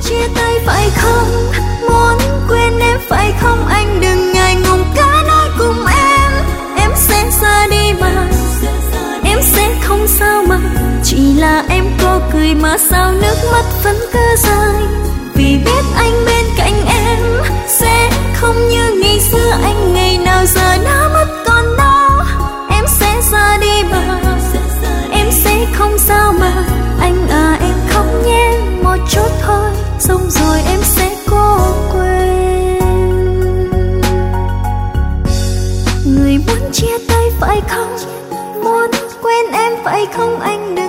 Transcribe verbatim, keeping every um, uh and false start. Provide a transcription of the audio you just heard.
chia tay phải không? Muốn quên em phải không? Anh đừng ngại ngùng cứ nói cùng em. Em sẽ ra đi mà, em sẽ không sao mà. Chỉ là em có cười mà sao nước mắt vẫn cứ rơi. Vì biết anh bên cạnh em sẽ không như ngày xưa. Anh ngày nào giờ đã mất còn đó. Em sẽ ra đi mà, em sẽ không sao mà. Anh à em khóc nhé, một chút thôi, xong rồi em sẽ cố quên. Người muốn chia tay phải không? Muốn quên em phải không? Anh đừng